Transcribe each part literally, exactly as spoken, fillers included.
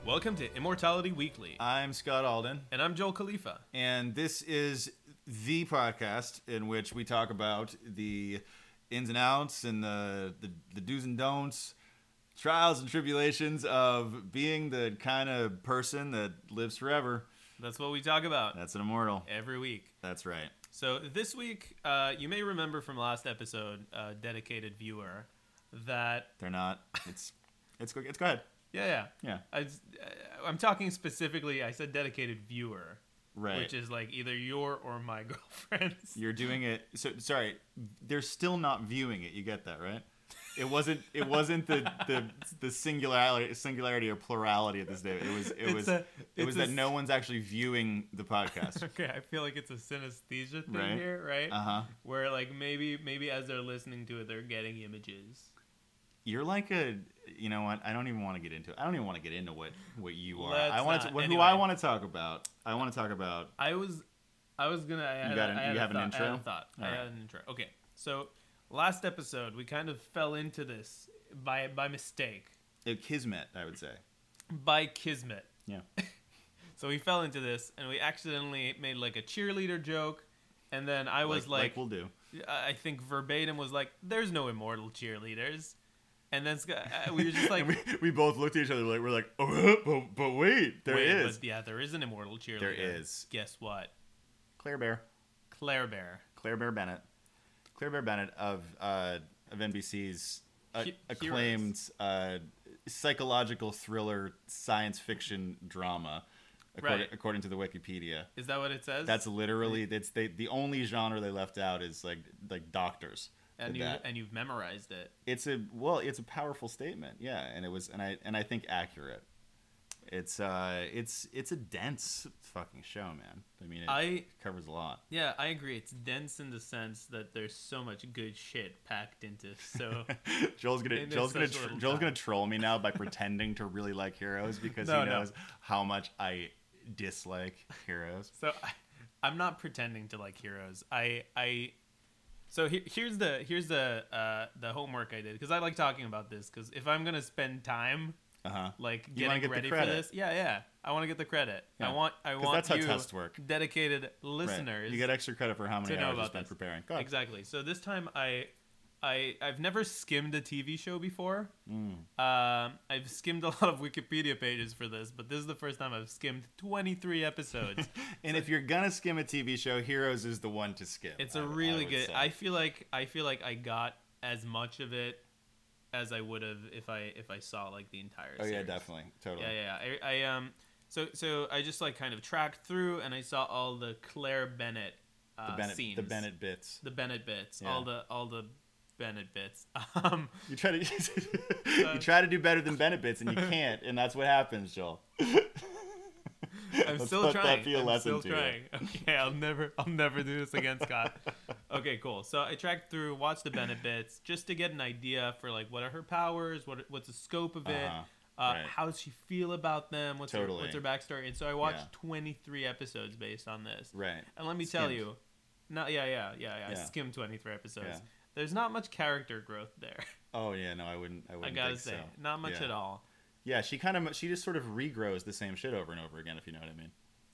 Welcome to Immortality Weekly. I'm Scott Alden. And I'm Joel Khalifa. And this is the podcast in which we talk about the ins and outs and the, the, the do's and don'ts, trials and tribulations of being the kind of person that lives forever. That's what we talk about. That's an immortal. Every week. That's right. So this week, uh, you may remember from last episode, uh, dedicated viewer, that... They're not. It's, it's, it's go ahead. Yeah, yeah. Yeah. I, I'm talking specifically, I said dedicated viewer. Right. Which is like either your or my girlfriend's. You're doing it. So sorry, they're still not viewing it. You get that, right? It wasn't. It wasn't the the, the singularity singularity or plurality of this day. It was. It It's was. a- it was it's a that no one's actually viewing the podcast. Okay, I feel like it's a synesthesia thing Right. here, right? Uh huh. Where like maybe maybe as they're listening to it, they're getting images. You're like a. You know what? I don't even want to get into it. I don't even want to get into what what you are. Let's I want to. not. What, Anyway. Who I want to talk about. I want to talk about. I was, I was gonna. I had, got an- I had you a have an thought, intro? I had a thought. All I right. had an intro. Okay, so last episode we kind of fell into this by by mistake, Uh, Kismet, I would say. by kismet. Yeah. So we fell into this, and we accidentally made like a cheerleader joke, and then I was like, like, like we'll do. I think verbatim was like, "There's no immortal cheerleaders," and then Scott- uh, we were just like, And we, we both looked at each other like we're like, oh, but, but wait, there "Wait, is but yeah, there is an immortal cheerleader." There is. Guess what? Claire Bear. Claire Bear. Claire Bear Bennett. Claire Bear Bennett of uh, of N B C's uh, He- acclaimed uh, psychological thriller science fiction drama, according, Right. according to the Wikipedia. Is that what it says? That's literally it's they, the only genre they left out is like like doctors. and did you that. and you've memorized it. It's a well, it's a powerful statement, yeah, and it was and I and I think accurate. It's uh, it's it's a dense fucking show, man. I mean, it I covers a lot. yeah, I agree. It's dense in the sense that there's so much good shit packed into so. Joel's gonna And it's Joel's gonna such tr- little Joel's time. gonna troll me now by pretending to really like Heroes because No, he no. knows how much I dislike Heroes. So I, I'm not pretending to like Heroes. I I. So he, here's the here's the uh, the homework I did because I like talking about this because if I'm gonna spend time Uh huh. like You wanna getting get the ready for credit. this, yeah, yeah, I want to get the credit. Yeah. I want I 'Cause want that's how you tests work. dedicated Right. listeners. You get extra credit for how many to know hours you about spent this. preparing. Go ahead. Exactly. So this time I, I I've never skimmed a T V show before. Mm. Um, I've skimmed a lot of Wikipedia pages for this, but this is the first time I've skimmed twenty-three episodes. And if you're gonna skim a T V show, Heroes is the one to skim. It's I- a I really would good. say. I feel like I feel like I got as much of it as I would have if I if I saw like the entire. Oh yeah, series. definitely, totally. Yeah, yeah. yeah. I, I um. So so I just like kind of tracked through and I saw all the Claire Bennett uh, The Bennett, scenes. the Bennett bits. The Bennett bits. Yeah. All the all the Bennett bits. Um. You try to you try to do better than Bennett bits, and you can't, and that's what happens, Joel. I'm Let's still let trying. that be a I'm lesson still to you. trying. Okay, I'll never, I'll never do this again, Scott. Okay, cool. So I tracked through, watched the Bennett bits, just to get an idea for like what are her powers, what what's the scope of it, Uh-huh. uh, Right. how does she feel about them, what's her, Totally. what's her backstory, and so I watched Yeah. twenty-three episodes based on this. Right. And let me tell Skimmed. you, no, yeah, yeah, yeah, yeah, I Yeah. skimmed twenty-three episodes. Yeah. There's not much character growth there. Oh yeah, no, I wouldn't. I I wouldn't. gotta think say, so. not much Yeah. at all. Yeah, she kind of she just sort of regrows the same shit over and over again, if you know what I mean.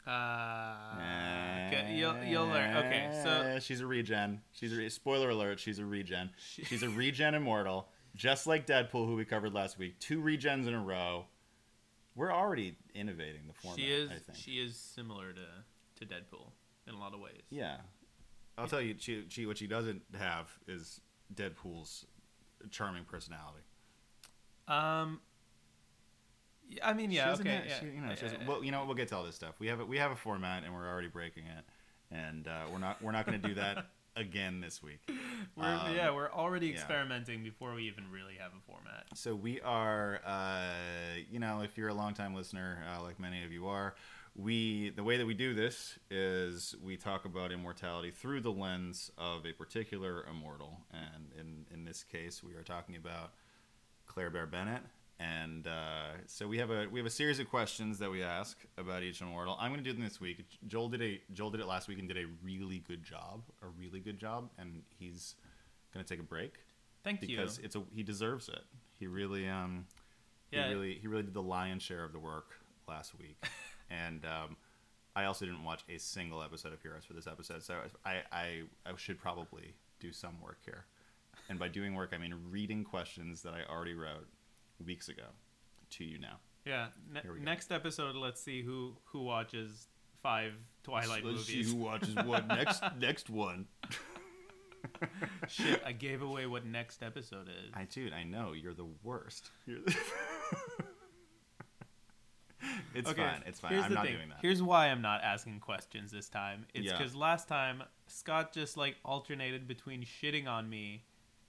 Uh, okay, you'll you'll learn. Okay, so Eh, she's a regen. She's a spoiler alert. She's a regen. She- She's a regen immortal, just like Deadpool, who we covered last week. Two regens in a row. We're already innovating the format. she is I think. she is similar to to Deadpool in a lot of ways. Yeah, I'll tell you. She, she what she doesn't have is Deadpool's charming personality. Um. yeah, I mean, She yeah. doesn't Okay. have- yeah, she- you know, she yeah, doesn't- well, you know, what, we'll get to all this stuff. We have a, we have a format, and we're already breaking it, and uh, we're not we're not going to do that again this week. we're, Um, yeah, we're already yeah. experimenting before we even really have a format. So we are, uh, you know, if you're a longtime listener, uh, like many of you are, we the way that we do this is we talk about immortality through the lens of a particular immortal, and in in this case, we are talking about Claire Bear Bennett. And uh, so we have a we have a series of questions that we ask about each immortal. I'm going to do them this week. Joel did a Joel did it last week and did a really good job, a really good job, and he's going to take a break Thank because you. it's a he deserves it. He really um Yeah. He really he really did the lion's share of the work last week, and um, I also didn't watch a single episode of Heroes for this episode, so I I, I should probably do some work here. And by doing work, I mean reading questions that I already wrote weeks ago to you now. Yeah. Ne- Here we go. next episode, let's see who who watches five Twilight Let's movies. see who watches what next. Next one. Shit, I gave away what next episode is. I dude, I know you're the worst. You're the... it's Okay, fine. It's fine. Here's I'm the not thing. doing that. Here's why I'm not asking questions this time. It's Yeah. because last time Scott just like alternated between shitting on me.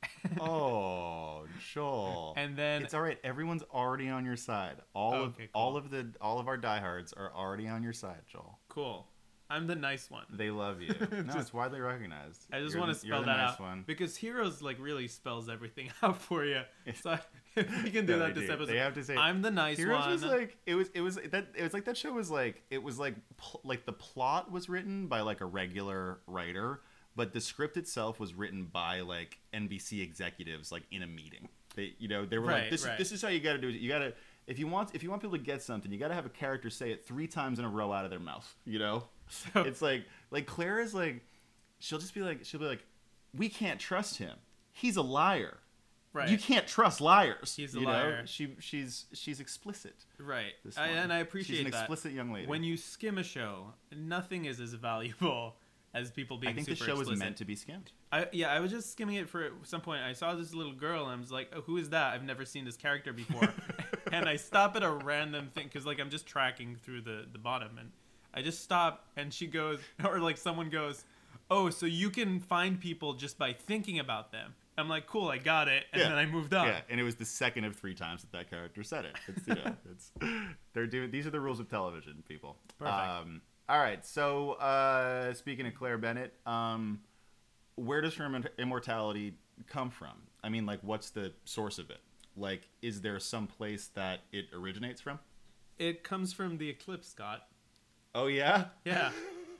Oh, Joel. And then It's all right. Everyone's already on your side. All of Okay, cool. all of the all of our diehards are already on your side, Joel. cool. I'm the nice one. They love you. No, Just- it's widely recognized. I just You're want to the- you're spell the that nice out one. because Heroes like really spells everything out for you. So if we can do No, that they this do. episode, They have to say I'm the nice Heroes one. was like it was it was that it was like that show was like it was like pl- like the plot was written by like a regular writer, but the script itself was written by like N B C executives like in a meeting. They you know they were Right, like this right. is this is how you got to do it. You got to if you want if you want people to get something, you got to have a character say it three times in a row out of their mouth. You know, So- it's like like Claire is like she'll just be like she'll be like we can't trust him. He's a liar. right. You can't trust liars. He's a you know? liar. She she's she's explicit. Right. This I, one. and I She's appreciate an that. explicit young lady. When you skim a show, nothing is as valuable as people being I think the super show explicit. is meant to be skimmed. I, yeah, I was just skimming it for at some point. I saw this little girl and I was like, oh, who is that? I've never seen this character before. And I stop at a random thing because like I'm just tracking through the, the bottom and I just stop and she goes, or like someone goes, oh, so you can find people just by thinking about them. I'm like, cool, I got it. And Yeah. then I moved on. Yeah, and it was the second of three times that that character said it. It's you know, it's they're doing these are the rules of television, people. Perfect. Um, all right, so uh, speaking of Claire Bennett, um, where does her imm- immortality come from? I mean, like, what's the source of it? Like, is there some place that it originates from? It comes from the eclipse, Scott. Oh yeah. Yeah.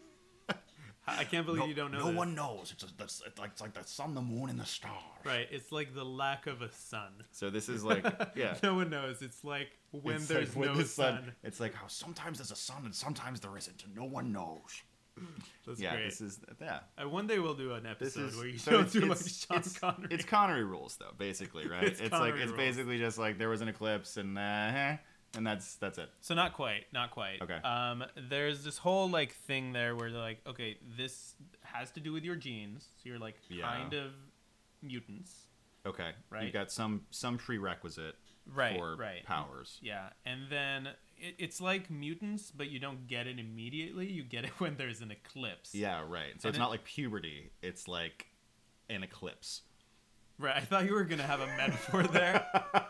I can't believe you don't know No this. one knows. It's, a, it's, like, it's like the sun, the moon, and the stars. Right, it's like the lack of a sun. So this is like, yeah. No one knows. It's like when It's there's like when no the sun. It's like how sometimes there's a sun and sometimes there isn't, and no one knows. That's yeah, great. this is yeah. Uh, one day we'll do an This episode is where you so don't it's, do like it's, Sean it's, Connery. it's Connery rules though, basically, right? It's It's, like Connery it's rules. basically just like there was an eclipse and uh, eh, and that's that's it. So not quite, not quite. Okay. Um, there's this whole like thing there where they're like, okay, this has to do with your genes. So you're like Yeah. kind of mutants, Okay, Right. you got some some prerequisite right? for right. powers. Yeah, and then it, it's like mutants, but you don't get it immediately. You get it when there's an eclipse. Yeah, right. So And it's it- not like puberty. It's like an eclipse. Right. I thought you were gonna have a metaphor there.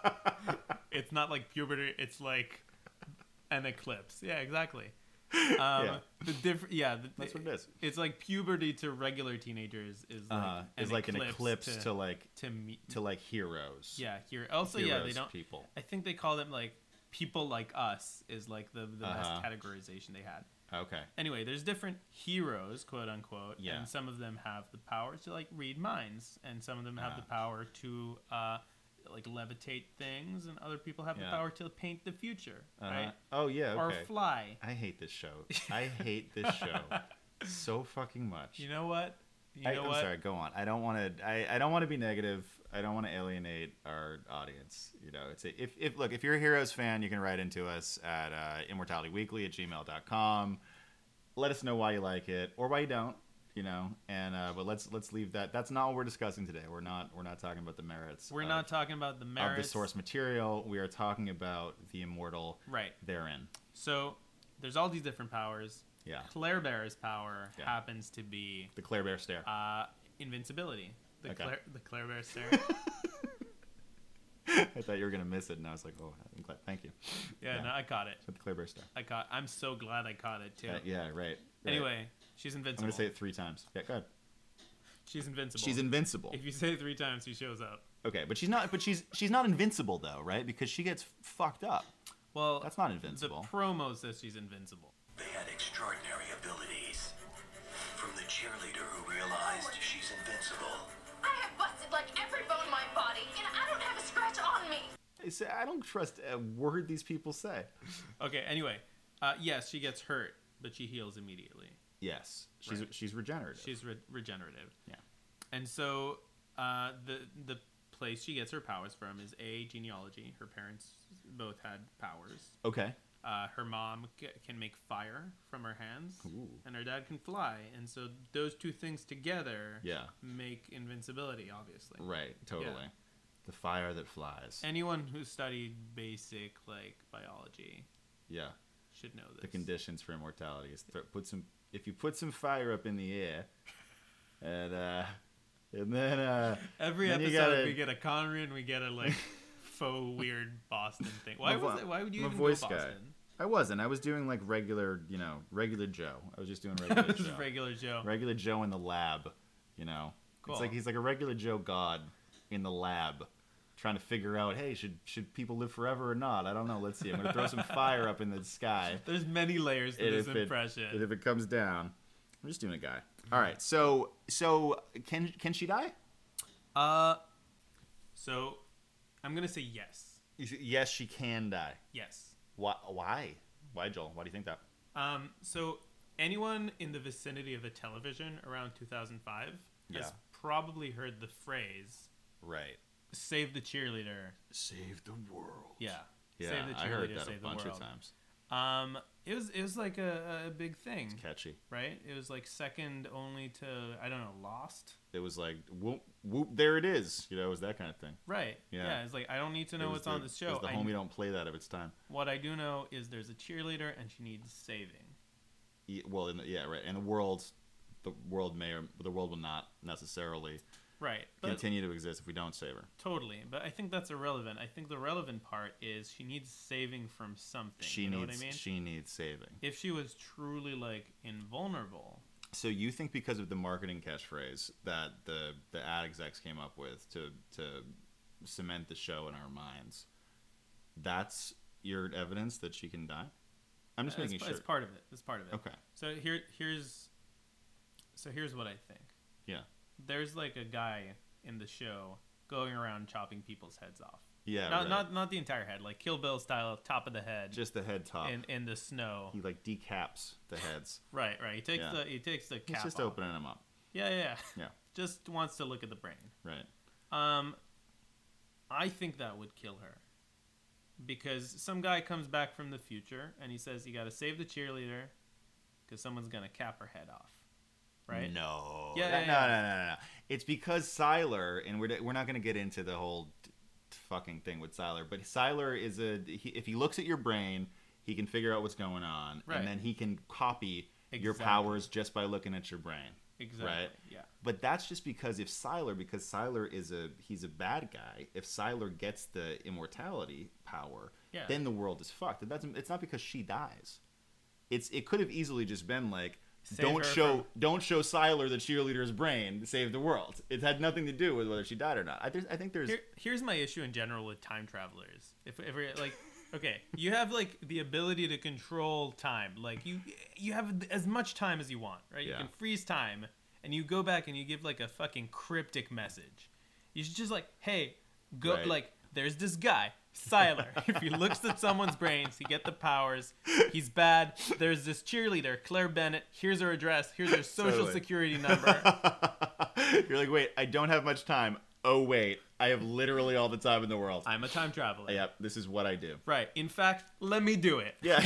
It's not like puberty. It's like an eclipse. Yeah, exactly. Um, Yeah. The different. Yeah, the, That's what it is. It's like puberty to regular teenagers is like Uh, is like an eclipse to, to like to me. to like heroes. Yeah. Here. Also, yeah, they Heroes don't. people. I think they call them like people like us is like the the Uh-huh. best categorization they had. Okay. Anyway, there's different heroes, quote unquote, Yeah. and some of them have the power to like read minds, and some of them have Ah. the power to uh, like levitate things, and other people have Yeah. the power to paint the future, Uh-huh. right? Oh yeah. Or Okay. fly. I hate this show. I hate this show so fucking much. You know what? You I, know I'm what? sorry. Go on. I don't want to. I, I don't want to be negative. I don't want to alienate our audience. You know, it's a, if if look if you're a Heroes fan, you can write into us at uh, immortalityweekly at gmail dot com. Let us know why you like it or why you don't. You know, and uh, but let's let's leave that. That's not what we're discussing today. We're not we're not talking about the merits. We're of, not talking about the of merits. the source material. We are talking about the immortal Right. therein. So there's all these different powers. Yeah. Claire Bear's power Yeah. happens to be The Claire Bear stare. uh, invincibility. The Okay. Claire, the Claire Bear stare. I thought you were gonna miss it, and I was like, oh, I'm glad. Thank you. Yeah, Yeah. no, I caught it. With the Claire Bear stare. I caught. I'm so glad I caught it too. Uh, yeah, right. right. Anyway, she's I'm invincible. gonna say it three times. Yeah, go ahead. She's invincible. She's invincible. If you say it three times, she shows up. Okay, but she's not. But she's she's not invincible though, right? Because she gets fucked up. Well, That's not invincible. The promo says she's invincible. They had extraordinary abilities. From the cheerleader who realized she's invincible. I have busted like every bone in my body, and I don't have a scratch on me. say, I don't trust a word these people say. Okay. Anyway, uh, yes, she gets hurt, but she heals immediately. Yes, she's Right. she's regenerative. She's re- regenerative. Yeah. And so uh, the the place she gets her powers from is a genealogy. Her parents both had powers. Okay. Uh, her mom c- can make fire from her hands, Ooh. and her dad can fly. And so those two things together Yeah. make invincibility, obviously. Right. Totally. Yeah. The fire that flies. Anyone who studied basic like biology Yeah. should know this. The conditions for immortality is th- put some. If you put some fire up in the air, and uh, and then uh, Every then you episode gotta- we get a Connery and we get a like faux weird Boston thing. Why I'm a was vo- it? Why would you I'm a even voice go guy. Boston? I wasn't. I was doing like regular, you know, regular Joe. I was just doing regular This is Joe. regular Joe. Regular Joe in the lab. You know, Cool. it's like he's like a regular Joe God in the lab, trying to figure out, hey, should should people live forever or not? I don't know. Let's see. I'm gonna throw some fire up in the sky. There's many layers to And this if it- impression. And if it comes down, I'm just doing a guy. All right. So so can can she die? uh, so I'm gonna say yes. Yes, she can die. Yes. Why? Why? Why, Joel? Why do you think that? Um, so anyone in the vicinity of the television around two thousand five has Yeah. probably heard the phrase Right. "save the cheerleader." Save the world. Yeah. Yeah, save the cheerleader, I heard that a save the bunch world. of times. Um, it was it was like a, a big thing, Catchy. right? It was like second only to I don't know Lost. It was like whoop whoop. There it is. You know, it was that kind of thing. Right. Yeah. Yeah. It's like I don't need to It know was what's the- on this it show. was the I- homie don't play that if it's time. What I do know is there's a cheerleader and she needs saving. Yeah, well, in the, yeah, right. And the world, the world may or the world will not necessarily Right. But continue to exist if we don't save her. totally. But I think that's irrelevant. I think the relevant part is she needs saving from something. She you know needs what I mean? she needs saving. If she was truly like invulnerable. So you think because of the marketing catchphrase that the the ad execs came up with to to cement the show in our minds, that's your evidence that she can die? I'm just It's, making it's sure. part of it. It's part of it. Okay. So here here's so here's what I think. Yeah. There's like a guy in the show going around chopping people's heads off. Yeah. not right. not not the entire head, like Kill Bill style, top of the head, just the head top. in in the snow. He like decaps the heads. Right, right. He takes Yeah. the he takes the cap He's just off. opening them up. Yeah, yeah, yeah. Yeah. Just wants to look at the brain. Right. Um, I think that would kill her. Because some guy comes back from the future and he says you got to save the cheerleader because someone's gonna cap her head off. Right? No. Yeah, That- yeah, no, yeah. no, no, no, no. It's because Siler, and we're we're not going to get into the whole t- fucking thing with Siler, but Siler is a he, if he looks at your brain, he can figure out what's going on, Right. and then he can copy your Exactly. powers just by looking at your brain. Exactly. Right. Yeah. But that's just because if Siler, because Siler is a he's a bad guy. If Siler gets the immortality power, Yeah. then the world is fucked. And that's it's not because she dies. It's it could have easily just been like Save don't her show from- don't show Siler the cheerleader's brain to save the world. It had nothing to do with whether she died or not. I, there's, I think there's Here, here's my issue in general with time travelers. If, if we're like, okay, you have like the ability to control time. Like you, you have as much time as you want, right? You Yeah. can freeze time, and you go back and you give like a fucking cryptic message. You should just like, hey, go Right. like. There's this guy, Siler. If he looks at someone's brains, he get the powers. He's bad. There's this cheerleader, Claire Bennett. Here's her address. Here's her social Totally. security number. You're like, wait, I don't have much time. Oh wait, I have literally all the time in the world. I'm a time traveler. Yep, this is what I do. Right. In fact, let me do it. Yeah.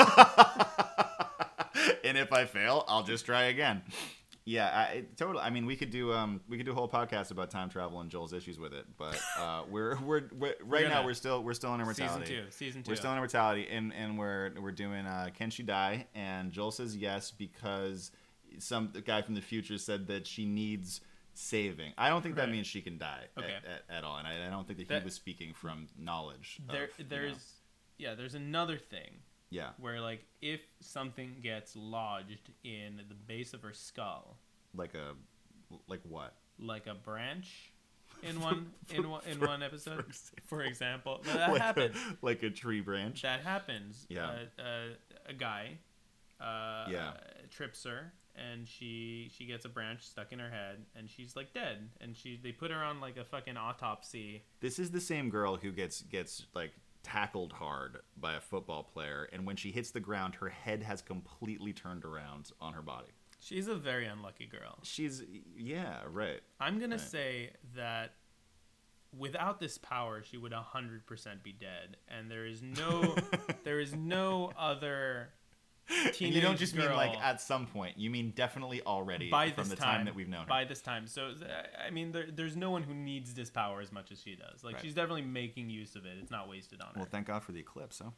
And if I fail, I'll just try again. Yeah, I, it- totally. I mean, we could do um, we could do a whole podcast about time travel and Joel's issues with it, but uh, we're, we're we're right gonna- now we're still we're still in immortality. Season two. Season two. We're still in immortality, and and we're we're doing uh, Can She Die? And Joel says yes because some guy from the future said that she needs saving. I don't think that Right. means she can die Okay. at, at, at all, and I, I don't think that, That- he was speaking from knowledge. There, of, you there's, know, yeah, there's another thing yeah, where like if something gets lodged in the base of her skull, like a like what? like a branch, in one in one in For- one episode, for for example, that like happens. A, like a tree branch. That happens. Yeah. Uh, uh, a guy, uh, Yeah. trips her, and she she gets a branch stuck in her head, and she's like dead. And she they put her on like a fucking autopsy. This is the same girl who gets gets like tackled hard by a football player, and when she hits the ground, her head has completely turned around on her body. She's a very unlucky girl. She's yeah, right. I'm gonna Right. say that without this power, she would one hundred percent be dead, and there is no there is no other teenage And you don't just girl mean like at some point. You mean definitely already by from this the time, time that we've known her. by this time. So I mean, there, there's no one who needs this power as much as she does. Like Right. she's definitely making use of it. It's not wasted on her. Well, thank God for the eclipse, huh?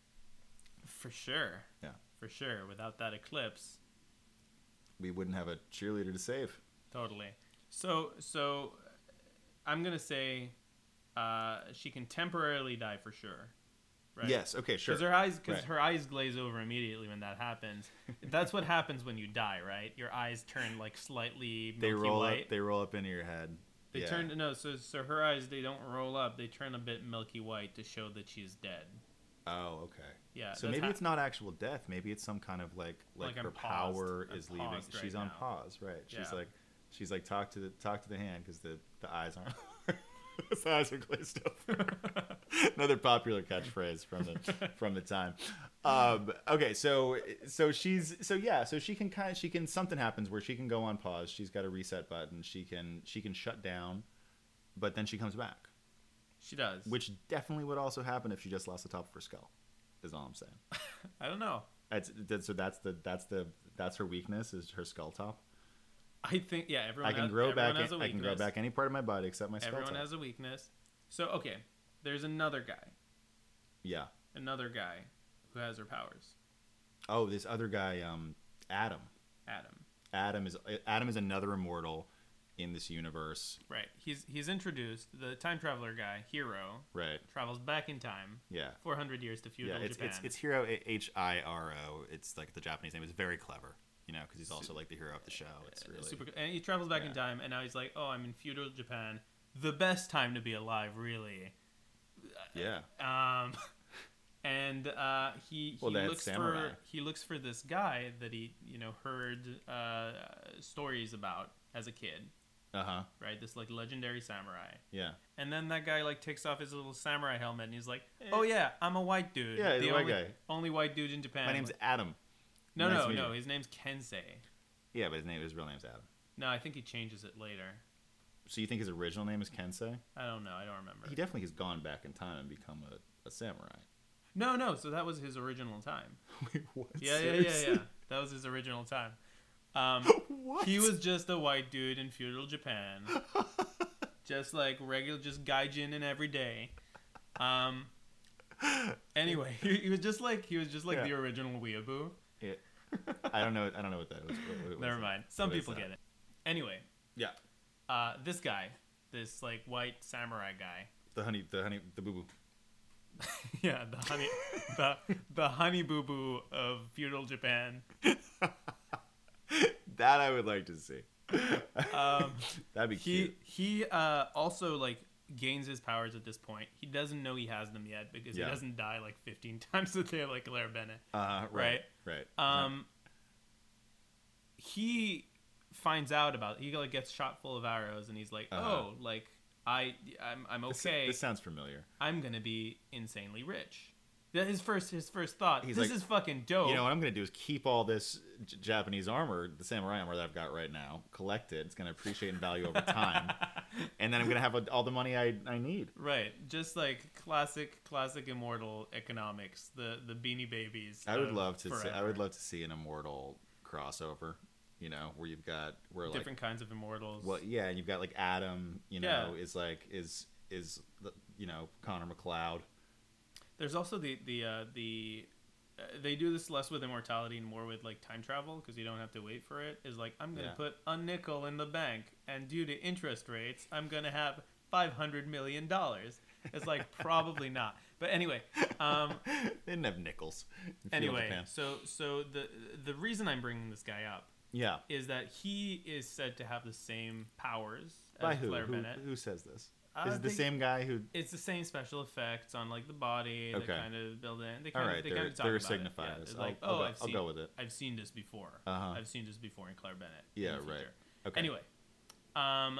For sure. Yeah. For sure. Without that eclipse, We wouldn't have a cheerleader to save. totally. So so I'm gonna say uh, she can temporarily die for sure. Right? Yes. Okay. Sure. Because her eyes, because Right. her eyes glaze over immediately when that happens. That's what happens when you die, right? Your eyes turn like slightly milky They roll white. up. They roll up into your head. They Yeah. turn no, so so her eyes they don't roll up. They turn a bit milky white to show that she's dead. Oh, okay. Yeah. So that's maybe hap- it's not actual death. Maybe it's some kind of like like, Like I'm her paused. power I'm is leaving. paused right She's on now. pause, right? She's Yeah. like, she's like talk to the talk to the hand because the the eyes aren't. The eyes are glazed over. Another popular catchphrase from the from the time. Um, okay, so so she's so yeah, so she can kind of she can something happens where she can go on pause. She's got a reset button. She can she can shut down, but then she comes back. She does. Which definitely would also happen if she just lost the top of her skull. Is all I'm saying. I don't know. That's, that's so that's the that's the that's her weakness is her skull top. I think yeah. Everyone I can has, grow everyone back. has a I can grow weakness. back any part of my body except my skull Everyone top. has a weakness. So okay, there's another guy. Yeah. Another guy who has her powers. Oh, this other guy, um, Adam. Adam. Adam is Adam is another immortal in this universe. Right. He's he's introduced the time traveler guy, Hiro, Right. travels back in time Yeah. four hundred years to feudal Yeah. It's Japan. it's it's Hiro H I R O. It's like the Japanese name. It's very clever. You know, because he's also like the hero of the show. It's really super. And he travels back in Yeah. time, and now he's like, "Oh, I'm in feudal Japan. The best time to be alive, really." yeah. Um, and uh, he he Well, that's looks samurai. for he looks for this guy that he you know heard uh, stories about as a kid, Uh huh. right? This like legendary samurai. Yeah. And then that guy like takes off his little samurai helmet, and he's like, "Oh yeah, I'm a white dude. Yeah, he's the a white only, guy. only white dude in Japan." My name's Adam. no, nice no, to meet no. you. His name's Kensei. Yeah, but his name his real name's Adam. No, I think he changes it later. So you think his original name is Kensei? I don't know. I don't remember. He definitely has gone back in time and become a, a samurai. No, no. So that was his original time. Wait, what? Yeah, yeah, yeah, yeah. That was his original time. Um, What? he was just a white dude in feudal Japan, just like regular, just gaijin in every day. Um. Anyway, he, he was just like he was just like Yeah. the original weeaboo. Yeah. I don't know. I don't know what that was. What, what was Never it? mind. Some What is people that? get it. Anyway, Yeah. uh, this guy, this like white samurai guy. The honey. The honey. The boo boo. Yeah, the honey, the the honey boo boo of feudal Japan. That I would like to see. Um, That'd be he cute. he uh, also like gains his powers at this point. He doesn't know he has them yet because Yeah. he doesn't die like fifteen times a day like Claire Bennett. Uh, right. Right. Um, he finds out about he like gets shot full of arrows and he's like, Uh-huh. oh, like I I'm I'm This- okay. This, sounds familiar. I'm gonna be insanely rich. That his first his first thought. He's this like, is fucking dope. You know what I'm gonna do is keep all this J- Japanese armor, the samurai armor that I've got right now, collect it. It's gonna appreciate in value over time, and then I'm gonna have a, all the money I, I need. Right, just like classic, classic immortal economics. The the Beanie Babies. I would of love to. See, I forever. would love to see an immortal crossover. You know, where you've got where like different kinds of immortals. well, yeah, and you've got like Adam. You know, Yeah. is like is is the- you know Connor McLeod. There's also the the uh, the uh, they do this less with immortality and more with like time travel because you don't have to wait for it. Is like I'm gonna Yeah. put a nickel in the bank and due to interest rates, I'm gonna have five hundred million dollars. It's like probably not. But anyway, um, They didn't have nickels. in feudal anyway, Japan. so so the the reason I'm bringing this guy up Yeah. is that he is said to have the same powers By as who? Claire Who, Bennett. who says this? Uh, Is it the they- same guy who? It's the same special effects on like the body. Okay. They kind of build in. They All kind right, of they they're, kind of talk they're about signifying it. Yeah, this. they're I'll, like, I'll, oh, go, I've I'll seen, go with it. I've seen this before. Uh-huh. I've seen this before in Claire Bennett. Yeah, in the right. future. Okay. Anyway, um,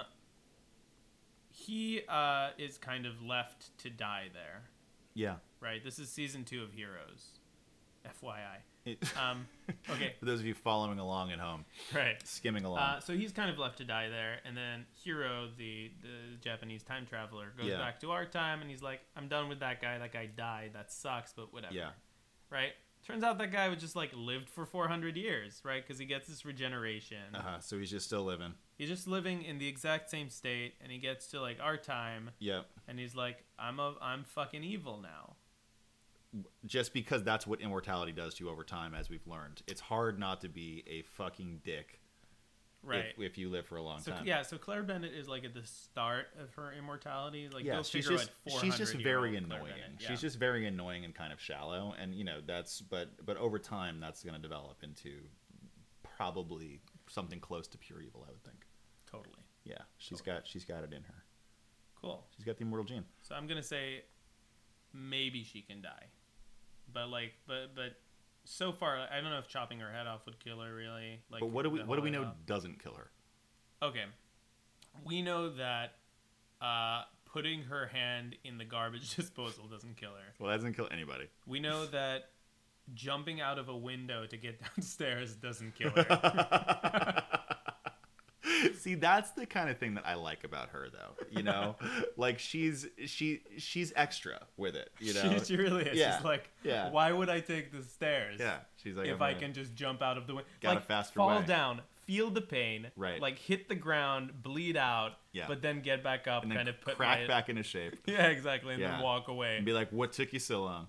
he uh is kind of left to die there. Yeah. Right. This is season two of Heroes. F Y I. It, Um, okay. For those of you following along at home, Right. skimming along. Uh, so he's kind of left to die there, and then Hiro, the the Japanese time traveler, goes Yeah. back to our time, and he's like, "I'm done with that guy. That guy died. That sucks, but whatever." yeah. Right. Turns out that guy was just like lived for four hundred years, right? Because he gets this regeneration. Uh-huh. So he's just still living. He's just living in the exact same state, and he gets to like our time, Yep. and he's like, "I'm a I'm fucking evil now." Just because that's what immortality does to you over time, as we've learned. It's hard not to be a fucking dick. Right. If, if you live for a long So time. yeah, so Claire Bennett is like at the start of her immortality. Like, Yeah, go she's figure just what four she's just hundred very year old Claire annoying. Bennett- yeah. She's just very annoying and kind of shallow, and you know that's but but over time that's going to develop into probably something close to pure evil. I would think. totally Yeah, she's got she's got it in her. cool. She's got the immortal gene. So I'm gonna say maybe she can die, but like, but but so far I don't know if chopping her head off would kill her really. Like, But what do we the what do we whole know head off. doesn't kill her? Okay, we know that uh, putting her hand in the garbage disposal doesn't kill her. Well, that doesn't kill anybody. We know that jumping out of a window to get downstairs doesn't kill her. See, that's the kind of thing that I like about her, though. You know, like she's she she's extra with it. You know, she, she really is. Yeah. She's like, Yeah. why would I take the stairs? yeah, she's like, if I'm I gonna- can just jump out of the window, Got a like faster fall way. down, feel the pain, Right. Like hit the ground, bleed out, Yeah. but then get back up, and then kind of put crack my, back into shape yeah, exactly, and Yeah. then walk away. and be like, "What took you so long?"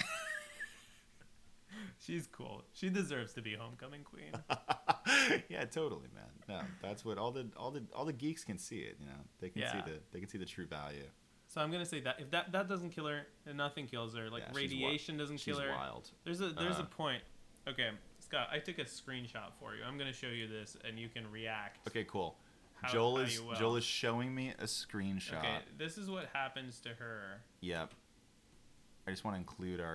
She's cool. She deserves to be homecoming queen. Yeah, totally, man. No, that's what all the all the all the geeks can see it. You know, they can see Yeah. the they can see the true value. So I'm gonna say that if that that doesn't kill her, then nothing kills her. Like Yeah, she's wi- radiation doesn't She's kill her. wild. There's a there's Uh, a point. Okay, Scott, I took a screenshot for you. I'm gonna show you this, and you can react. Okay, cool. How- Joel how is you will. Joel is showing me a screenshot. Okay, this is what happens to her. Yep. I just want to include our.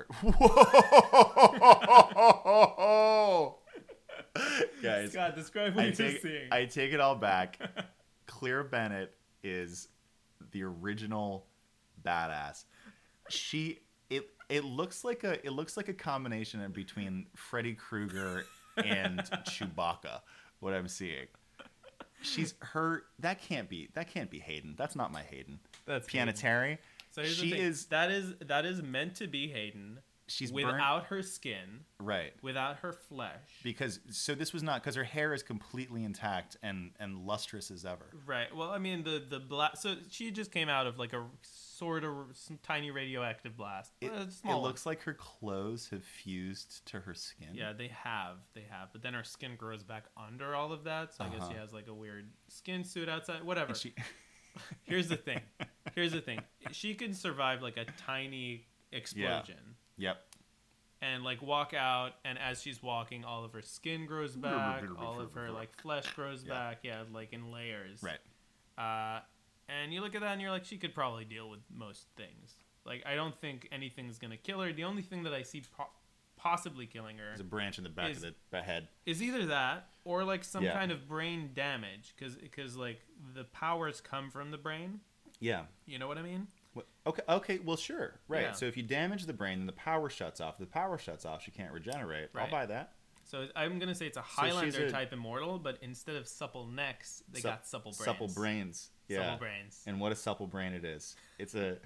Whoa! Guys, Scott, describe what I you're take seeing. I take it all back. Claire Bennett is the original badass. She it it looks like a it looks like a combination in between Freddy Krueger and Chewbacca. What I'm seeing. She's her. That can't be. That can't be Hayden. That's not my Hayden. That's Pianetary. So here's she the thing. is. that is that is meant to be Hayden She's burnt- without her skin, right. without her flesh. Because so this was not because her hair is completely intact and and lustrous as ever. Right. Well, I mean the the blast. So she just came out of like a sort of some tiny radioactive blast. It, Uh, it small one. looks like her clothes have fused to her skin. Yeah, they have, they have. But then her skin grows back under all of that, so I guess she Uh-huh. has like a weird skin suit outside. Whatever. And she, Here's the thing. Here's the thing. She can survive like a tiny explosion. yep. And like walk out, and as she's walking, all of her skin grows back, all of her like flesh grows Yeah. back, yeah, like in layers. Right. Uh, and you look at that, and you're like, she could probably deal with most things. Like, I don't think anything's gonna kill her. The only thing that I see po- possibly killing her There's a branch in the back Is- of the head. is either that or like some Yeah. kind of brain damage, because because like the powers come from the brain. Yeah. You know what I mean? What- Okay. Okay. Well, sure. Right. Yeah. So if you damage the brain, then the power shuts off. If the power shuts off, she can't regenerate. I'll Right. buy that. So I'm gonna say it's a she's Highlander a- type immortal, but instead of supple necks, they Sup- got supple brains. Supple brains. Yeah. Supple brains. And what a supple brain it is. It's a.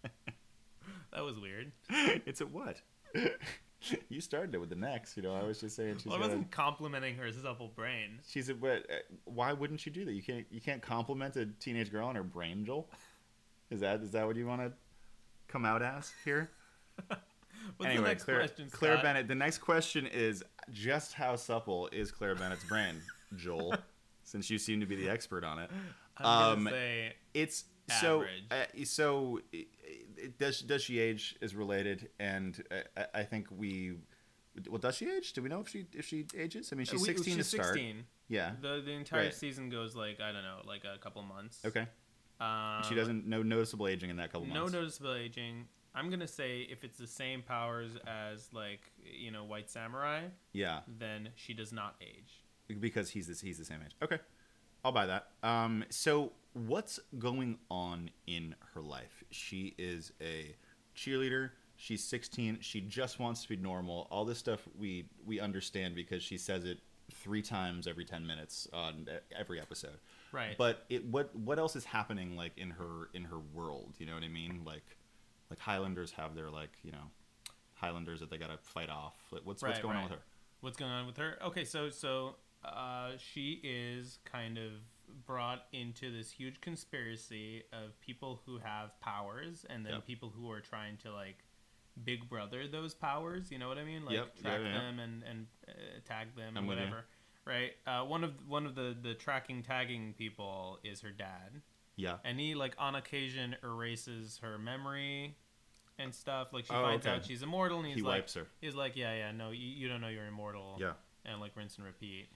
That was weird. It's a what? You started it with the necks. You know, I was just saying she's Well, I got a- wasn't complimenting her supple brain. She's a. But uh, why wouldn't you do that? You can't. You can't compliment a teenage girl on her brain, Joel. Is that is that what you want to come out as here? What's anyway, the next Claire, question, Claire Scott? Bennett. The next question is just how supple is Claire Bennett's brain, Joel? Since you seem to be the expert on it, I'm gonna um, say it's so. average. Uh, so it, it, does does she age is related, and uh, I, I think we. Well, does she age? Do we know if she if she ages? I mean, she's We- sixteen she's to start. sixteen. Yeah. The the entire Right. season goes like I don't know, like a couple months. Okay. Um, She doesn't no noticeable aging in that couple No months. noticeable aging. I'm gonna say if it's the same powers as like you know White Samurai, Yeah, then she does not age. because he's this he's the same age. Okay, I'll buy that. Um, so what's going on in her life? She is a cheerleader. She's sixteen. She just wants to be normal. All this stuff we we understand because she says it three times every ten minutes on every episode. Right. But it what what else is happening like in her in her world? You know what I mean? Like like Highlanders have their like you know Highlanders that they gotta fight off. Like, what's what's Right, going on right. with her? What's going on with her? Okay, so so uh, she is kind of brought into this huge conspiracy of people who have powers, and then Yep. people who are trying to like Big Brother those powers. You know what I mean? Like Yep, yeah, track yeah, yeah. them and and uh, tag them I'm and with you. whatever. Right. Uh, one of one of the the tracking tagging people is her dad. Yeah. And he, like, on occasion erases her memory and stuff. Like, she Oh, finds okay. out she's immortal, and he's He like, wipes her. he's like, yeah, yeah, no, you, you don't know you're immortal. Yeah. And, like, rinse and repeat.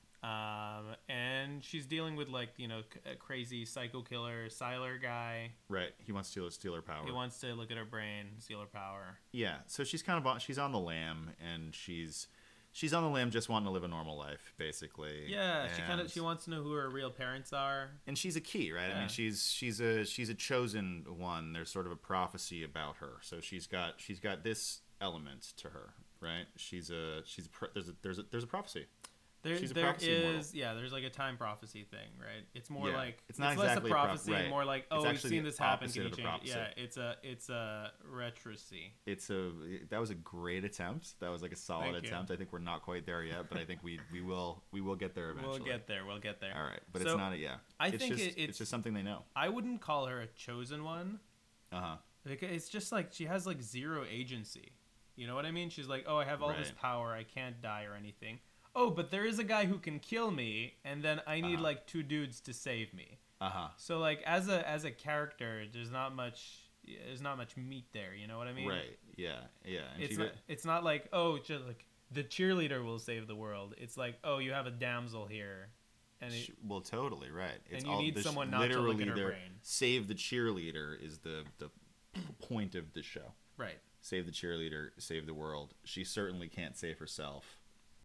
Um, and she's dealing with, like, you know, c- a crazy psycho killer, Siler guy. Right. He wants to steal her power. He wants to look at her brain, steal her power. Yeah. So she's kind of on, she's on the lam, and she's she's on the lam just wanting to live a normal life, basically. Yeah, she kind of, And- she wants to know who her real parents are. and she's a key, right? I Yeah. mean, she's she's a she's a chosen one. There's sort of a prophecy about her, so she's got she's got this element to her, right? She's a she's a, pro- there's a there's a there's a prophecy. There, She's a there prophecy immortal. is, yeah, there's like a time prophecy thing, right? It's more Yeah. like, It's not less exactly a a prop- prophecy, right. more like, It's oh, we've actually seen the this happen, opposite can you of a change it? Yeah, prophecy. it's a, it's a retrocy. It's a that was a great attempt. That was like a solid Thank you. attempt. I think we're not quite there yet, but I think we we will we will get there eventually. We'll get there, we'll get there. All right, but So, it's not a yeah. I it's think just, it- it's, just something they know. I wouldn't call her a chosen one. Uh huh. Like, it's just like, she has like zero agency. You know what I mean? She's like, oh, I have all this Right. power, I can't die or anything. Oh, but there is a guy who can kill me, and then I need Uh-huh. like two dudes to save me. Uh huh. So like, as a as a character, there's not much there's not much meat there. You know what I mean? Right. Yeah. Yeah. And It's she not, did, it's not like, oh, just like the cheerleader will save the world. It's like, oh, you have a damsel here, and it, sh- well, totally right. It's and you all need the sh- someone not to literally look at her their- brain. Save the cheerleader is the the point of the show. right. Save the cheerleader, save the world. She certainly can't save herself.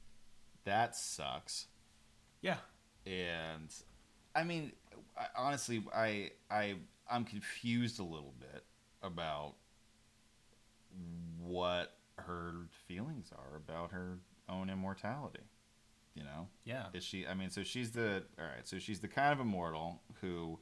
That sucks. Yeah. And I mean, I, honestly, I I I'm confused a little bit about what her feelings are about her own immortality. You know, Yeah. is she? I mean, so she's the all right. So she's the kind of immortal who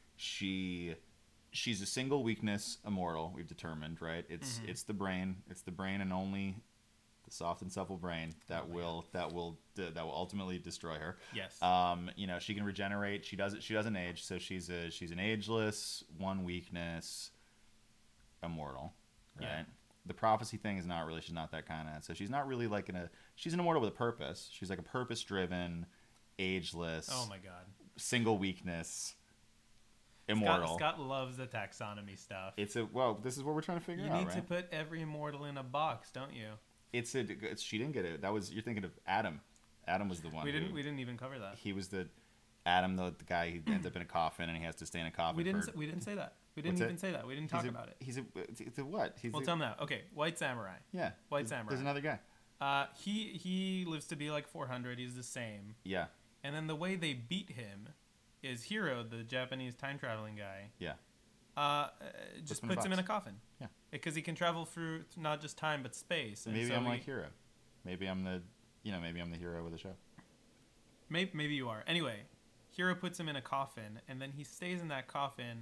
she she's a single weakness immortal. We've determined, right? It's Mhm. it's the brain. It's the brain and only the soft and supple brain that Oh my will that will that will ultimately destroy her. Yes. Um, you know, she can regenerate. She doesn't. She doesn't age. So she's a she's an ageless, one weakness, immortal, right? Yeah. The prophecy thing is not really. She's not that kind of. So she's not really like in a. She's an immortal with a purpose. She's like a purpose-driven, ageless, oh my God. single weakness, immortal. Scott, Scott loves the taxonomy stuff. It's a well. This is what we're trying to figure You out, need right? to put every immortal in a box, don't you? It's a. It's, she didn't get it. That was you're thinking of Adam. Adam was the one. We didn't. who- We didn't even cover that. He was the Adam, the, the guy who ends up in a coffin and he has to stay in a coffin. We didn't. For, Say, we didn't say that. We didn't What's even that? say that. We didn't he's talk a, about it. He's a. It's a what? He's Well, a, tell me now. Okay, White Samurai. Yeah. White there's, Samurai. There's another guy. Uh, he he lives to be like four hundred. He's the same. Yeah. And then the way they beat him is Hiro, the Japanese time traveling guy. Yeah. Uh, uh, just him in a puts him in a box. coffin. Yeah. Because he can travel through not just time but space. And Maybe so I'm he- like hero. Maybe I'm the. You know, maybe I'm the hero of the show. Maybe, maybe you are. Anyway, Hiro puts him in a coffin, and then he stays in that coffin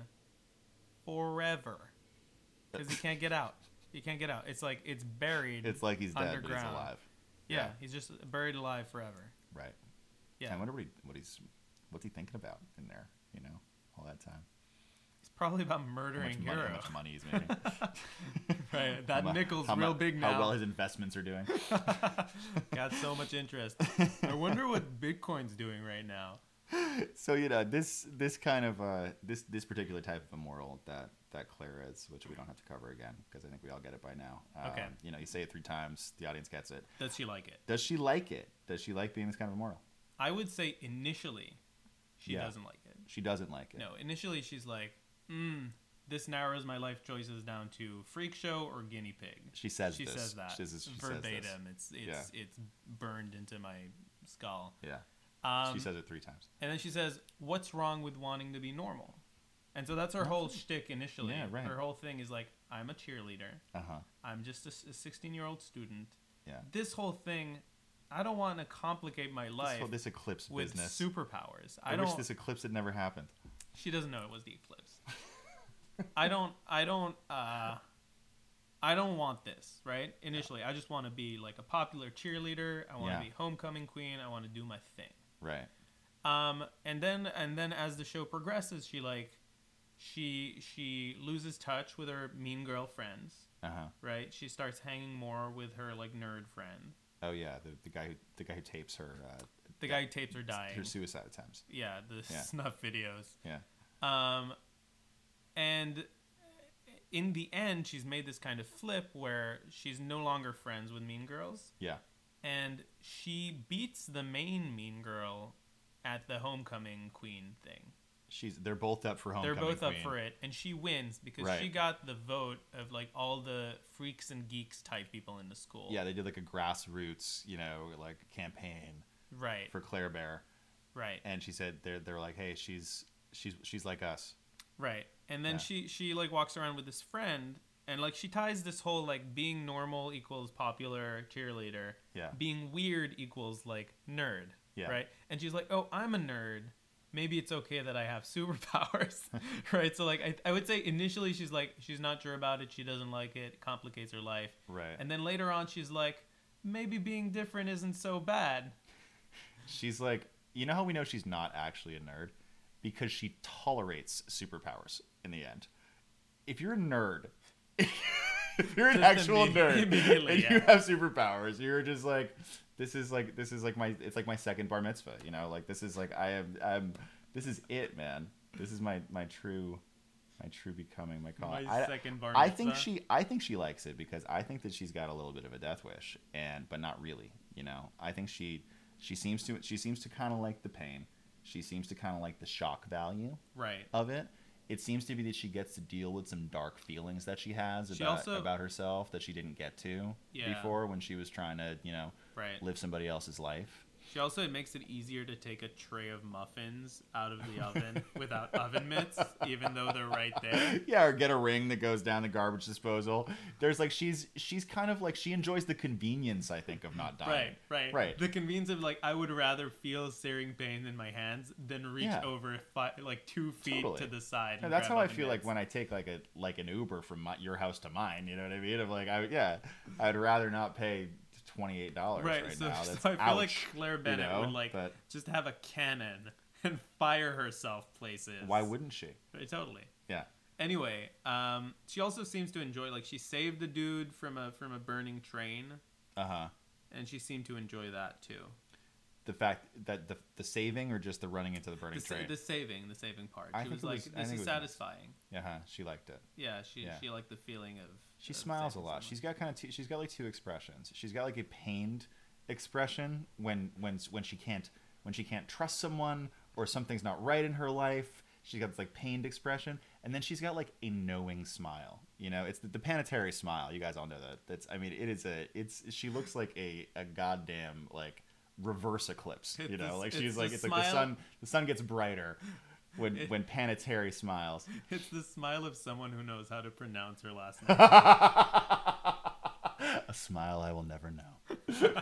forever because he can't get out. He can't get out. It's like it's buried. It's like he's dead, but underground. he's alive. Yeah, yeah. he's just buried alive forever. Right. Yeah, I wonder what, he, what he's, what's he thinking about in there? You know, all that time. it's probably about How much, murdering money, Hiro. how much money he's making. Right, that How mu- nickel's how mu- real big now. How well his investments are doing. Got so much interest. I wonder what Bitcoin's doing right now. So you know this this kind of uh, this this particular type of immortal that that Claire is, which we don't have to cover again because I think we all get it by now. Um, Okay. You know, you say it three times, the audience gets it. Does she like it? Does she like it? Does she like being this kind of immortal? I would say initially, she Yeah. doesn't like it. She doesn't like it. No, initially she's like, mm, this narrows my life choices down to freak show or guinea pig. She says she this. says that She says, she verbatim. Says It's it's Yeah. it's burned into my skull. Yeah. Um, She says it three times. and then she says, "What's wrong with wanting to be normal?" And so that's her whole shtick initially. Yeah, right. Her whole thing is like, "I'm a cheerleader. Uh huh. I'm just a sixteen-year-old student. Yeah. This whole thing, I don't want to complicate my This, life whole, this eclipse with business. superpowers. I, I, wish don't." this eclipse had never happened. She doesn't know it was the eclipse. I don't. I don't. Uh, I don't want this. Right. Initially, I just want to be like a popular cheerleader. I want to Yeah. be homecoming queen. I want to do my thing. Right. Um, and then and then as the show progresses, she like, she she loses touch with her mean girl friends. Uh huh. Right. She starts hanging more with her like nerd friend. Oh yeah, the, the guy who the guy who tapes her. Uh, The guy who tapes her dying. Her suicide attempts. Yeah, the Yeah. snuff videos. Yeah. Um, and in the end, she's made this kind of flip where she's no longer friends with Mean Girls, Yeah. and she beats the main Mean Girl at the homecoming queen thing. She's. They're both up for homecoming. They're both up queen. for it, and she wins because Right. she got the vote of like all the freaks and geeks type people in the school. Yeah, they did like a grassroots, you know, like campaign Right. for Claire Bear, Right. and she said they're they're like, hey, she's she's she's like us. Right. And then Yeah. she she like walks around with this friend, and like she ties this whole like being normal equals popular cheerleader. Yeah. Being weird equals like nerd. Yeah. Right. And she's like, "Oh, I'm a nerd. Maybe it's okay that I have superpowers." Right. So like I I would say initially she's like she's not sure about it. She doesn't like it. It complicates her life. Right. And then later on she's like, maybe being different isn't so bad. She's like, you know how we know she's not actually a nerd? Because she tolerates superpowers in the end. If you're a nerd, if you're an Just actual imme- nerd immediately, and yeah. you have superpowers, you're just like, this is like, this is like my, it's like my second bar mitzvah, you know? Like, this is like, I am, I'm, this is it, man. This is my, my true, my true becoming, my call. My I, second bar I think mitzvah. she, I think she likes it because I think that she's got a little bit of a death wish, and, but not really, you know? I think she, she seems to, she seems to kind of like the pain. She seems to kind of like the shock value Right. of it. It seems to be that she gets to deal with some dark feelings that she has She about, also- about herself that she didn't get to Yeah. before when she was trying to, you know, Right. live somebody else's life. She also it makes it easier to take a tray of muffins out of the oven without oven mitts, even though they're right there. Yeah, or get a ring that goes down the garbage disposal. There's like she's she's kind of like she enjoys the convenience, I think, of not dying. Right, right, Right. The convenience of like I would rather feel searing pain in my hands than reach Yeah. over fi- like two feet Totally. to the side. No, and that's grab how I oven feel like mitts. when I take like a like an Uber from my, your house to mine. You know what I mean? Of like, I yeah, I'd rather not pay twenty eight dollars right, Right, so, now. so That's I feel ouch, like Claire Bennett you know? would like But just have a cannon and fire herself places. why wouldn't she? Right, totally. Yeah. Anyway, um, she also seems to enjoy like she saved the dude from a from a burning train, Uh huh. and she seemed to enjoy that too. The fact that the the saving or just the running into the burning The, sa- train. the saving, the saving part. I She think was it like, was- I "This think is it was nice. satisfying." Yeah, huh, she liked it. Yeah, she Yeah. she liked the feeling of. She of smiles a saving lot. someone. She's got kind of two, she's got like two expressions. She's got like a pained expression when when when she can't when she can't trust someone or something's not right in her life. She's got this like pained expression, and then she's got like a knowing smile. You know, it's the, the Panettiere smile. You guys all know that. That's I mean, it is a it's she looks like a a goddamn like reverse eclipse. You It's know, the- like it's she's the like it's like the smile- sun the sun gets brighter when It- when Panettiere smiles. It's the smile of someone who knows how to pronounce her last name. A smile I will never know.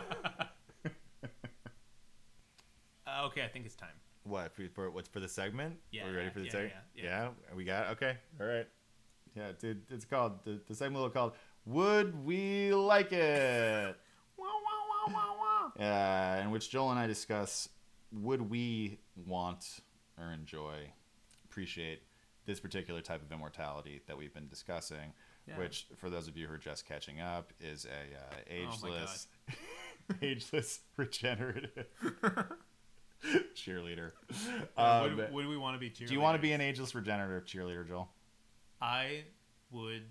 Uh, okay, I think it's time. What for, for what's for the segment? Yeah, Are we ready yeah, for the yeah, segment? yeah, yeah. we got it? Okay. All right. Yeah, dude, it's called the, the segment will called Would We Like It? Wah, wah, wah, wah, wah. Uh, in which Joel and I discuss would we want or enjoy, appreciate this particular type of immortality that we've been discussing, Yeah. which for those of you who are just catching up is a uh, Oh my ageless, ageless regenerative cheerleader. Yeah, Um, would, would we want to be cheerleaders? do you want to be an ageless regenerative cheerleader, Joel? I would.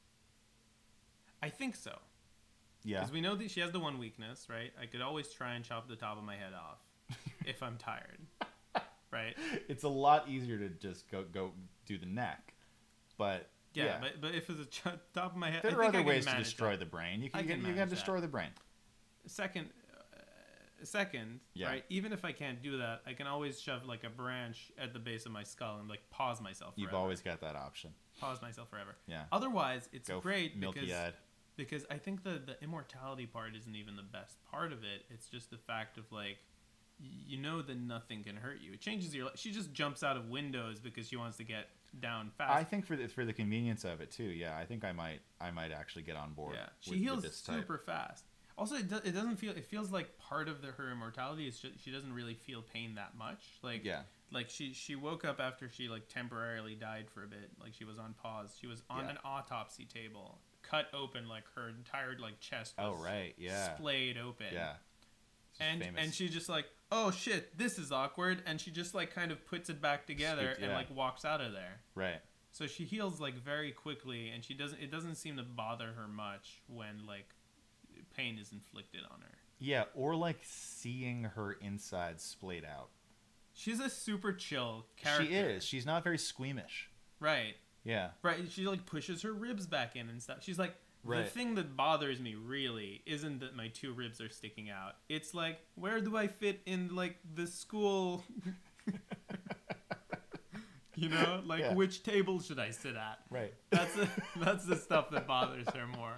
I think so. Yeah. Because we know that she has the one weakness, right? I could always try and chop the top of my head off if I'm tired. right? It's a lot easier to just go go do the neck, but Yeah, yeah, but but if it's a ch- top of my head, there I are think other I can ways to manage destroy that. the brain. You I can, can you, you manage gotta that. destroy the brain. Second, uh, second, Yeah. right? Even if I can't do that, I can always shove like a branch at the base of my skull and like pause myself. Forever. You've always got that option. pause myself forever. Yeah. Otherwise, it's Go great milky because eyed. because I think the the immortality part isn't even the best part of it. It's just the fact of like, y- you know that nothing can hurt you. It changes your. li- She just jumps out of windows because she wants to get down fast. I think for the, for the convenience of it too. Yeah, I think I might I might actually get on board. Yeah, she with, heals with this type. super fast. Also, it, do, it doesn't feel. It feels like part of the, her immortality is just, she doesn't really feel pain that much. Like Yeah. like she she woke up after she like temporarily died for a bit. Like she was on pause. She was on Yeah. an autopsy table, cut open like her entire like chest. Was Oh right, yeah, splayed open. yeah. She's And famous. and she just like, oh shit, this is awkward, and she just like kind of puts it back together Scooped- and yeah. like walks out of there. right. So she heals like very quickly, and she doesn't. It doesn't seem to bother her much when like pain is inflicted on her. Yeah, or like seeing her inside splayed out. She's a super chill character. She is. She's not very squeamish. Right. Yeah. Right. She like pushes her ribs back in and stuff. She's like, the Right. thing that bothers me really isn't that my two ribs are sticking out. It's like, where do I fit in like the school? You know, like Yeah. which table should I sit at? Right. That's the, that's the stuff that bothers her more.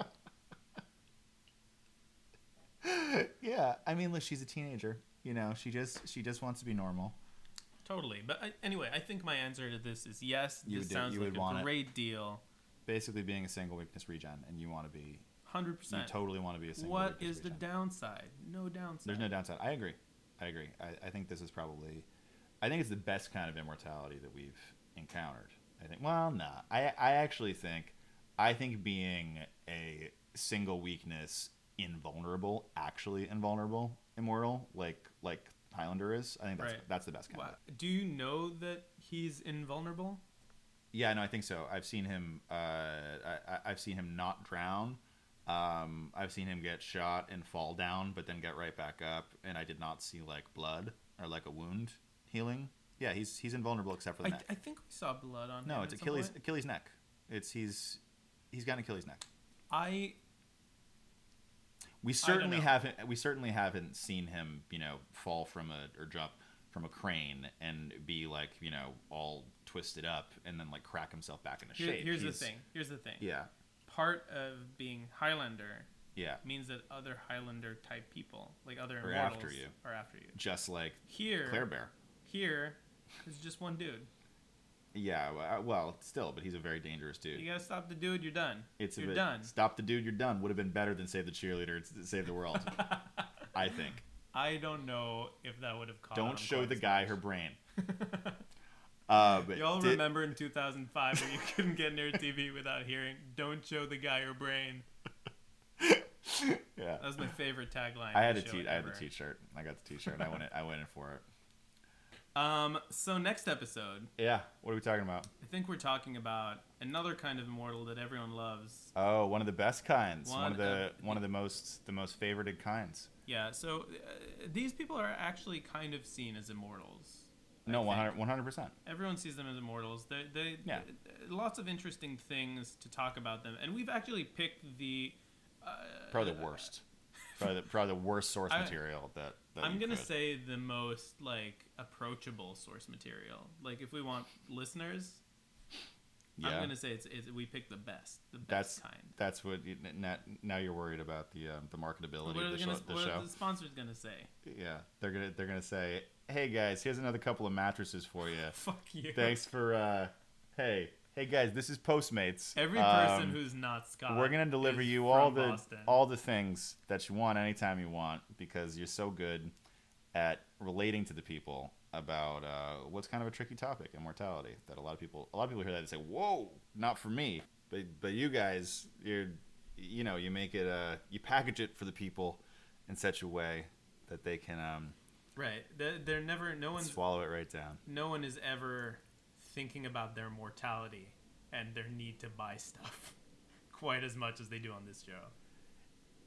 Yeah, I mean, look, she's a teenager. You know, she just she just wants to be normal. Totally. But I, anyway, I think my answer to this is yes. You This would do- sounds you like would a want it. great deal. Basically, being a single weakness regen, and you want to be, one hundred you percent. totally want to be a single. What weakness is the regen. downside? No downside. There's no downside. I agree. I agree. I, I think this is probably, I think it's the best kind of immortality that we've encountered. I think. Well, nah. I I actually think, I think being a single weakness invulnerable, actually invulnerable, immortal, like like Highlander is. I think that's Right. that's the best kind. Wow. Of it. Do you know that he's invulnerable? Yeah, no, I think so. I've seen him. Uh, I, I- I've seen him not drown. Um, I've seen him get shot and fall down, but then get right back up. And I did not see like blood or like a wound healing. Yeah, he's he's invulnerable except for the I, neck. I think we saw blood on him. No, it's at some Achilles point. Achilles neck. It's he's he's got an Achilles neck. I We don't certainly know. haven't we certainly haven't seen him, you know, fall from a or jump from a crane and be like, you know, all twisted up and then like crack himself back into here, shape. here's the He's- thing. Here's the thing. Yeah. Part of being Highlander Yeah. means that other Highlander type people, like other Are immortals, after you. are after you. Just like Here, Claire Bear. here is just one dude. Yeah, well, uh, well, still, but he's a very dangerous dude. You gotta stop the dude. You're done. It's a you're bit, done. Stop the dude, you're done. Would have been better than save the cheerleader, s- save the world. I think. I don't know if that would have caught. Don't on show quite the as guy much. her brain. Uh, but Y'all did- remember in two thousand five when you couldn't get near T V without hearing "Don't show the guy your brain." Yeah. That was my favorite tagline. I had a of the show t- I had the ever. t-shirt. I got the t-shirt. I went in, I went in for it. Um. So next episode, Yeah. What are we talking about? I think we're talking about another kind of immortal that everyone loves. Oh, one of the best kinds. One, One of the of one of the most the most favorited kinds. Yeah. So uh, these people are actually kind of seen as immortals. I No, think. one hundred percent. Everyone sees them as immortals. They, they, Yeah. they- lots of interesting things to talk about them, and we've actually picked the. Uh, Probably the worst. Probably the, probably the worst source I- material that. that I'm we gonna could. say the most like approachable source material. Like if we want listeners, Yeah. I'm gonna say it's, it's we picked the best, the best That's kind. that's what. You, now, now you're worried about the um, the marketability What are, of the they show. gonna, The what show. are the sponsors gonna say? Yeah, they're gonna they're gonna say, "Hey guys, here's another couple of mattresses for you. Fuck you. Thanks for uh, hey hey guys, this is Postmates. Every person Um, who's not Scott. we're gonna deliver is you all from the Boston. all the things that you want anytime you want because you're so good at relating to the people about uh, what's kind of a tricky topic, immortality. That a lot of people a lot of people hear that and say, "Whoa, not for me." But but you guys, you're you know you make it uh you package it for the people in such a way that they can um right. They're, they're never. No one's. swallow it right down. No one is ever thinking about their mortality and their need to buy stuff quite as much as they do on this show.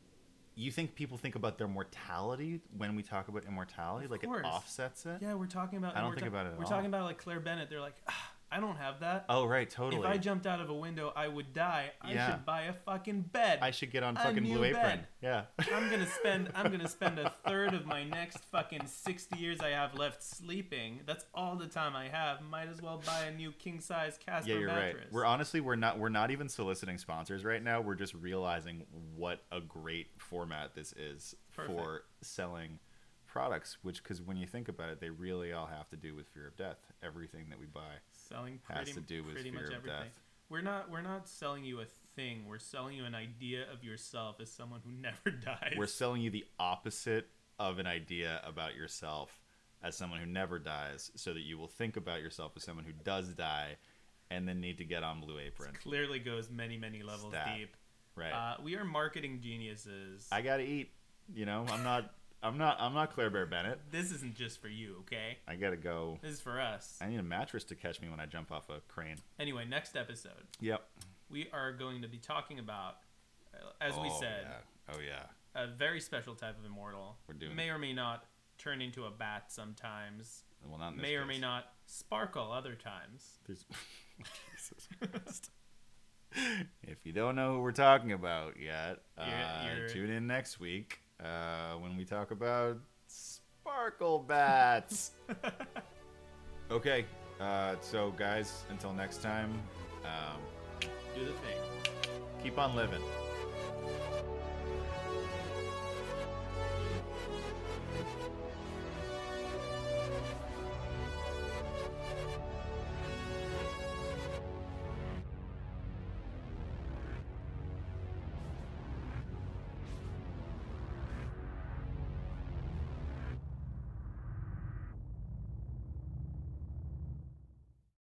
You think people think about their mortality when we talk about immortality? Of like course. It offsets it? Yeah, we're talking about. I don't we're think about it at We're all. talking about like Claire Bennett. They're like, ah, I don't have that. Oh, right, totally. If I jumped out of a window, I would die. I Yeah. should buy a fucking bed. I should get on A fucking new Blue Apron. bed. Yeah. I'm gonna spend. I'm gonna spend a third of my next fucking sixty years I have left sleeping. That's all the time I have. Might as well buy a new king size Casper Yeah, you're mattress. right. We're honestly we're not we're not even soliciting sponsors right now. We're just realizing what a great format this is Perfect. for selling products. Which, because when you think about it, they really all have to do with fear of death. Everything that we buy selling has pretty, to do with pretty fear much of everything. death. We're not. We're not selling you a thing. We're selling you an idea of yourself as someone who never dies. We're selling you the opposite of an idea about yourself as someone who never dies, so that you will think about yourself as someone who does die, and then need to get on Blue Apron. Clearly goes many, many levels Stat. deep. Right. Uh, we are marketing geniuses. I gotta eat. You know, I'm not. I'm not. I'm not Claire Bear Bennett. This isn't just for you, okay? I gotta go. This is for us. I need a mattress to catch me when I jump off a crane. Anyway, next episode, Yep. we are going to be talking about, uh, as we Oh, said, Yeah. Oh yeah. a very special type of immortal. We're doing may or may not turn into a bat sometimes. Well, not in this May or case. may not sparkle other times. There's... Jesus Christ. If you don't know who we're talking about yet, uh, You're- you're- tune in next week uh, when we talk about sparkle bats. Okay. Uh, so, guys, until next time, um, Do the thing. keep on living.